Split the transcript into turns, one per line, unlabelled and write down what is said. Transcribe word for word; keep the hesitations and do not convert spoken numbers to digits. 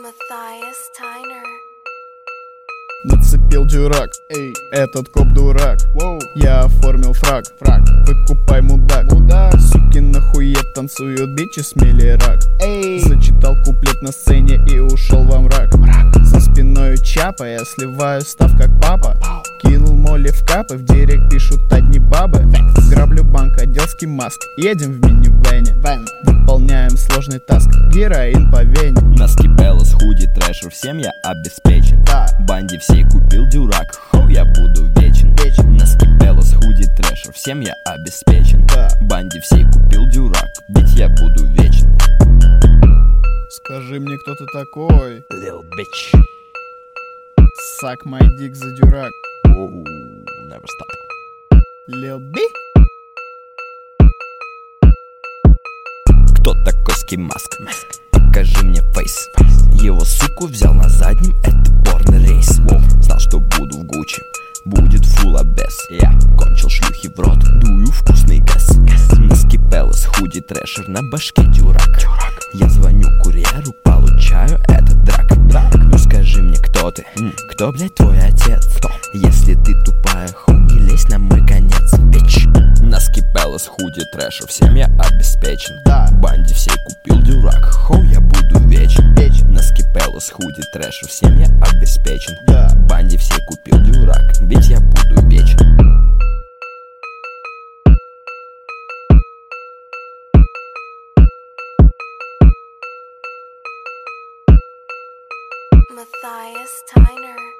Matthias Tyner.
Нацепил дюрак, эй, этот коп дурак. Воу. Я оформил фраг, фраг, выкупай мудак, мудак. Суки нахует танцуют, бичи смели рак. Эй. Зачитал куплет на сцене и ушел во мрак, мрак. За спиной чапа, я сливаю став как папа. Кинул моли в капы, в директ пишут одни бабы. Граблю банк, одесский маск, едем в минивэне. Выполняем сложный таск, героин по вене.
Носки Беллас, худи, трэшер, всем я обеспечен.
Да.
Банде всей купил дюрак, хоу, я буду вечен. вечен. Носки Беллас, худи, трэшер, всем я обеспечен.
Да.
Банде всей купил дюрак, ведь я буду вечен.
Скажи мне, кто ты такой?
Lil bitch.
Suck my dick за дюрак.
Оу, never stop.
Lil B.
Кто такой Ski Mask? Покажи мне фейс. Его суку взял на заднем, это порный рейс. Воу. Знал, что буду в Гуччи, будет фул обез. Я кончил шлюхи в рот, дую вкусный газ. Носки Беллас, худи, трэшер, на башке дюрак. Я звоню курьеру, получаю этот драк. Ну скажи мне, кто ты? Кто, блядь, твой отец? Кто? Если ты тупая, ху, не лезь на мой конец, бич. Носки Беллас, худи, трэшер, всем я обеспечен.
Да.
Банде всей купил дюрак, хоу, я буду вечен.
Вечен.
Носки Беллас, худи, трэшер, всем я обеспечен.
Да.
Банде всей купил дюрак, ведь я буду вечен.
Matthias Tyner.